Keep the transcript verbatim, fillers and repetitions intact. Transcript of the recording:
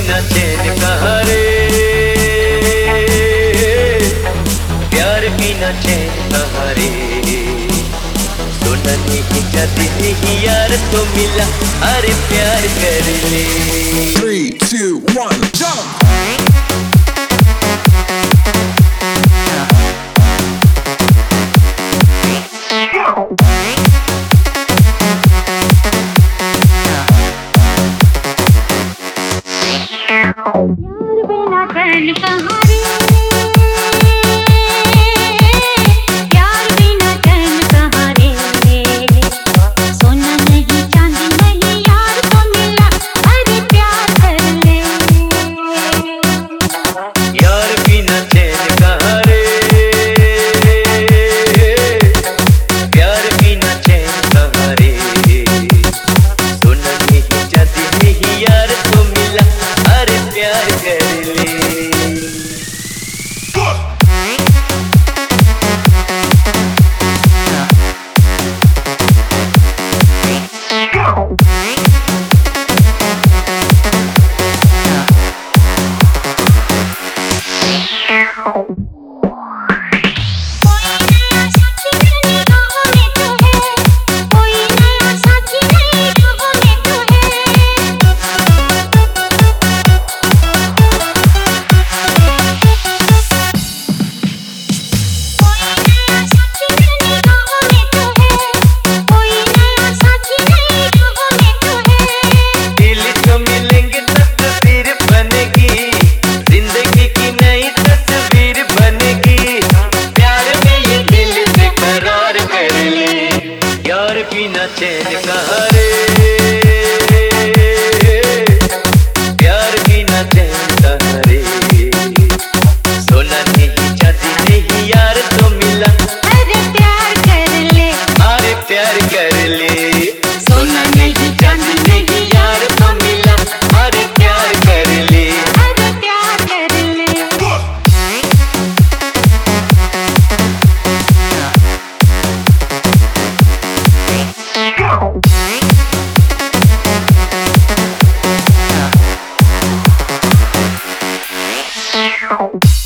बिना चैन कहाँ रे, प्यार बिना चैन कहाँ रे। सोना नहीं चांदी नहीं यार तो मिला, अरे प्यार कर ले। Three, two, one, jump! यार बिना चैन कहाँ रे, प्यार बिना चैन कहाँ रे। सोना नहीं चांदी नहीं यार तो मिला, अरे प्यार कर ले। यार बिना चैन कहाँ रे, प्यार बिना चैन कहाँ रे। सोना नहीं चांदी नहीं यार तो मिला, अरे प्यार कर ले। बिना चैन कहाँ रे, प्यार बिना चैन कहाँ रे। सोना नहीं चांदी नहीं यार तो मिला, अरे प्यार कर ले। अरे प्यार कर ले। सोना नहीं चांदी नहीं यार तो मिला, अरे प्यार कर ले। अरे प्यार कर ले। Ow.